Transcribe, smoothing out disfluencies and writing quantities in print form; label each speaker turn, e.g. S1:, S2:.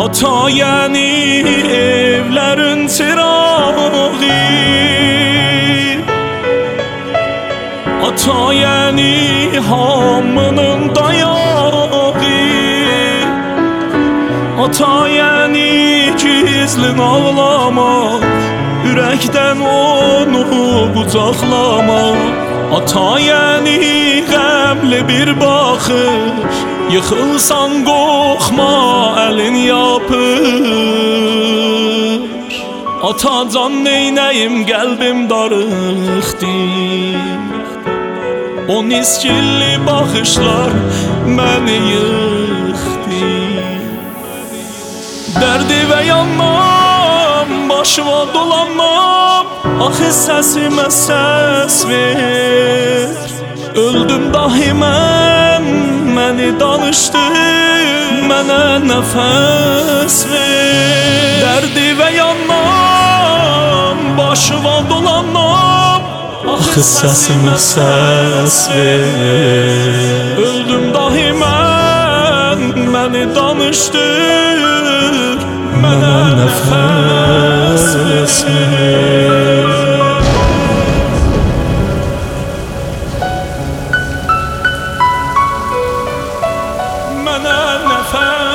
S1: Ata yəni evlərin çırağı, ata yəni hamının dayağı, ata yəni gizlin ağlamaq, ürəkdən onu qucaqlamaq. Ata yəni qəmli bir baxış, yıxılsan qorxma əlin yapır. Atacan neynəyim qəlbim darıxdı, o nisgilli baxışlar məni yıxdı. Dərdi və yanmam, başıma dolanmam, axı səsimə səs ver. Öldüm dahi mən, məni danışdır, mənə nəfəs ver. Dərdi və yanmam, başıma dolanmam, axı səsimə səs ver. Öldüm dahi mən, məni danışdır, mənə nəfəs ver. Mənə nəfəs